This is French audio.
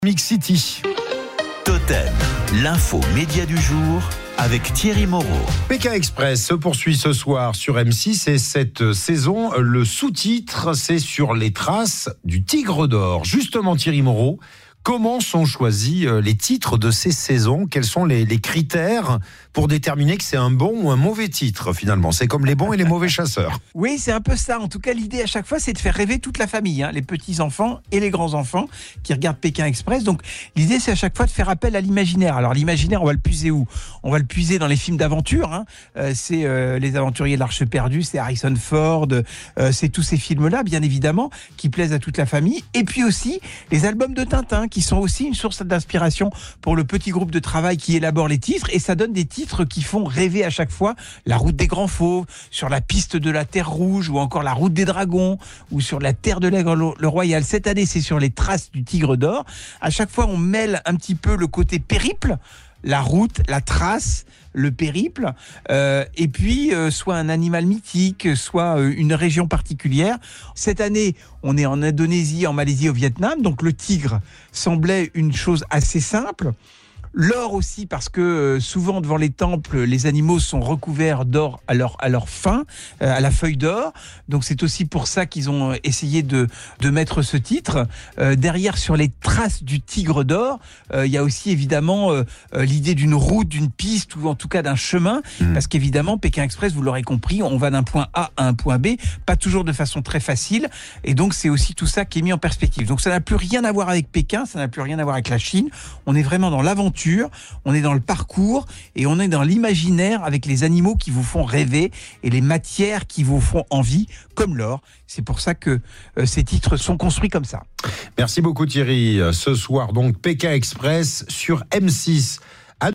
Mix City. Totem, l'info média du jour avec Thierry Moreau. Pékin Express se poursuit ce soir sur M6 et cette saison, le sous-titre, c'est sur les traces du Tigre d'Or. Justement, Thierry Moreau, comment sont choisis les titres de ces saisons ? Quels sont les critères pour déterminer que c'est un bon ou un mauvais titre finalement ? C'est comme les bons et les mauvais chasseurs. Oui, c'est un peu ça. En tout cas, l'idée à chaque fois, c'est de faire rêver toute la famille, les petits-enfants et les grands-enfants qui regardent Pékin Express. Donc, l'idée, c'est à chaque fois de faire appel à l'imaginaire. Alors, l'imaginaire, on va le puiser où ? On va le puiser dans les films d'aventure. C'est Les Aventuriers de l'Arche perdue, c'est Harrison Ford, c'est tous ces films-là, bien évidemment, qui plaisent à toute la famille. Et puis aussi, les albums de Tintin, qui sont aussi une source d'inspiration pour le petit groupe de travail qui élabore les titres. Et ça donne des titres qui font rêver à chaque fois. La route des grands fauves, sur la piste de la Terre Rouge, ou encore la route des dragons, ou sur la terre de l'Aigle le Royal. Cette année, c'est sur les traces du Tigre d'Or. À chaque fois, on mêle un petit peu le côté périple, la route, la trace, le périple, et puis soit un animal mythique, soit une région particulière. Cette année, on est en Indonésie, en Malaisie, au Vietnam, donc le tigre semblait une chose assez simple. L'or aussi, parce que souvent devant les temples, les animaux sont recouverts d'or à leur fin, à la feuille d'or. Donc c'est aussi pour ça qu'ils ont essayé de mettre ce titre. Derrière, sur les traces du Tigre d'Or, il y a aussi évidemment l'idée d'une route, d'une piste, ou en tout cas d'un chemin. Parce qu'évidemment, Pékin Express, vous l'aurez compris, on va d'un point A à un point B, pas toujours de façon très facile. Et donc c'est aussi tout ça qui est mis en perspective. Donc ça n'a plus rien à voir avec Pékin, ça n'a plus rien à voir avec la Chine. On est vraiment dans l'aventure. On est dans le parcours et on est dans l'imaginaire avec les animaux qui vous font rêver et les matières qui vous font envie, comme l'or. C'est pour ça que ces titres sont construits comme ça. Merci beaucoup Thierry. Ce soir donc Pékin Express sur M6.